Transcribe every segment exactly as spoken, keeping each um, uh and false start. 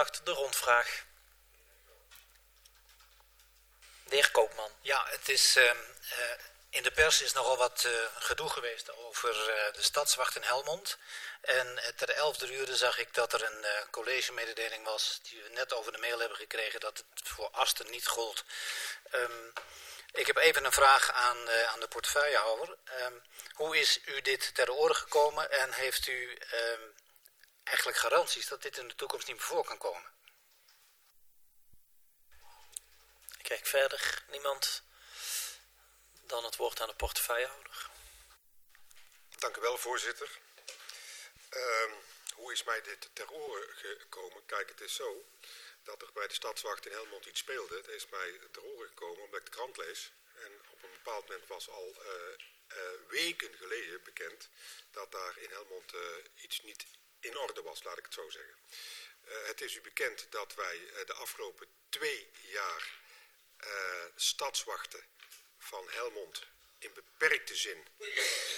acht, de rondvraag. De heer Koopman. Ja, het is, uh, uh, in de pers is nogal wat uh, gedoe geweest over uh, de stadswacht in Helmond. En uh, ter elfde uur zag ik dat er een uh, collegemededeling was die we net over de mail hebben gekregen dat het voor Asten niet gold. Um, ik heb even een vraag aan, uh, aan de portefeuillehouder. Um, hoe is u dit ter oren gekomen en heeft u um, eigenlijk garanties dat dit in de toekomst niet meer voor kan komen? Ik kijk verder. Niemand. Dan het woord aan de portefeuillehouder. Dank u wel, voorzitter. Uh, hoe is mij dit ter oren gekomen? Kijk, het is zo dat er bij de stadswacht in Helmond iets speelde. Het is mij ter oren gekomen omdat ik de krant lees. En op een bepaald moment was al uh, uh, weken geleden bekend dat daar in Helmond uh, iets niet in orde was, laat ik het zo zeggen. Uh, het is u bekend dat wij uh, de afgelopen twee jaar uh, stadswachten van Helmond in beperkte zin uh,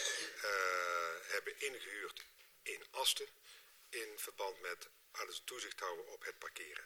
hebben ingehuurd in Asten in verband met alles toezicht houden op het parkeren.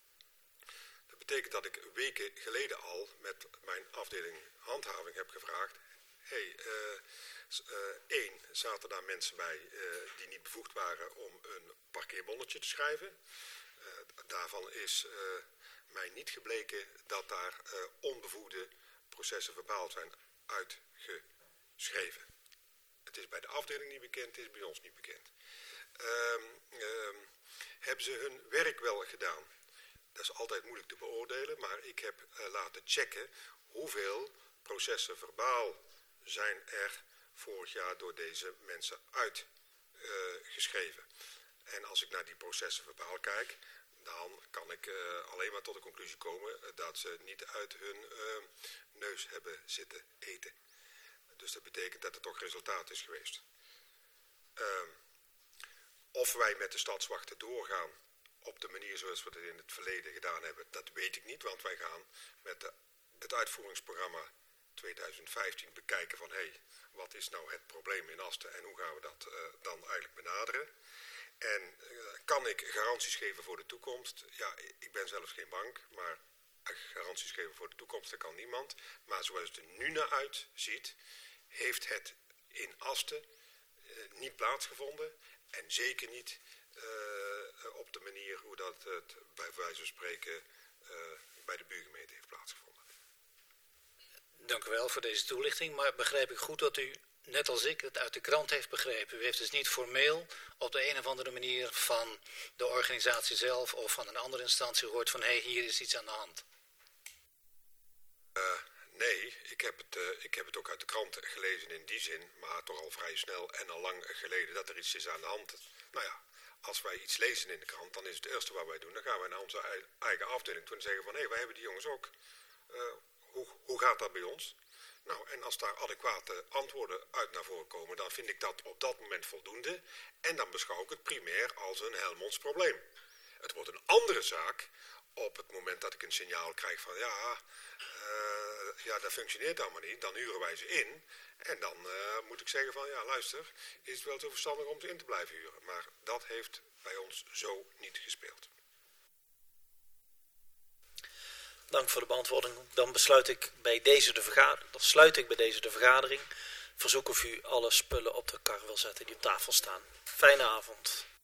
Dat betekent dat ik weken geleden al met mijn afdeling handhaving heb gevraagd. Hé, hey, uh, uh, één, zaten daar mensen bij uh, die niet bevoegd waren om een parkeerbonnetje te schrijven. Uh, daarvan is uh, mij niet gebleken dat daar uh, onbevoegde processen verbaal zijn uitgeschreven. Het is bij de afdeling niet bekend, het is bij ons niet bekend. Um, um, hebben ze hun werk wel gedaan? Dat is altijd moeilijk te beoordelen, maar ik heb uh, laten checken hoeveel processen verbaal zijn er vorig jaar door deze mensen uitgeschreven. Uh, en als ik naar die processen verbaal kijk, dan kan ik uh, alleen maar tot de conclusie komen uh, dat ze niet uit hun uh, neus hebben zitten eten. Dus dat betekent dat er toch resultaat is geweest. Uh, of wij met de stadswachten doorgaan op de manier zoals we het in het verleden gedaan hebben, dat weet ik niet. Want wij gaan met de, het uitvoeringsprogramma twintig vijftien bekijken van hé, hey, wat is nou het probleem in Asten en hoe gaan we dat uh, dan eigenlijk benaderen. En uh, kan ik garanties geven voor de toekomst? Ja, ik ben zelfs geen bank, maar garanties geven voor de toekomst, dat kan niemand. Maar zoals het er nu naar uitziet, heeft het in Asten uh, niet plaatsgevonden. En zeker niet uh, op de manier hoe dat het bij wijze van spreken uh, bij de buurgemeente heeft plaatsgevonden. Dank u wel voor deze toelichting, maar begrijp ik goed dat u, net als ik, het uit de krant heeft begrepen. U heeft dus niet formeel op de een of andere manier van de organisatie zelf of van een andere instantie gehoord van hé, hey, hier is iets aan de hand. Uh, nee, ik heb, het, uh, ik heb het ook uit de krant gelezen in die zin, maar toch al vrij snel en al lang geleden dat er iets is aan de hand. Nou ja, als wij iets lezen in de krant, dan is het eerste wat wij doen, dan gaan wij naar onze eigen afdeling toe en zeggen van hé, hey, wij hebben die jongens ook. Uh, hoe, hoe gaat dat bij ons? Nou, en als daar adequate antwoorden uit naar voren komen, dan vind ik dat op dat moment voldoende. En dan beschouw ik het primair als een Helmonds probleem. Het wordt een andere zaak op het moment dat ik een signaal krijg van ja, uh, ja dat functioneert allemaal niet. Dan huren wij ze in. En dan uh, moet ik zeggen van ja, luister, is het wel zo verstandig om ze in te blijven huren. Maar dat heeft bij ons zo niet gespeeld. Dank voor de beantwoording. Dan besluit ik bij deze de vergadering. Dan sluit ik bij deze de vergadering. Verzoek of u alle spullen op de kar wil zetten die op tafel staan. Fijne avond.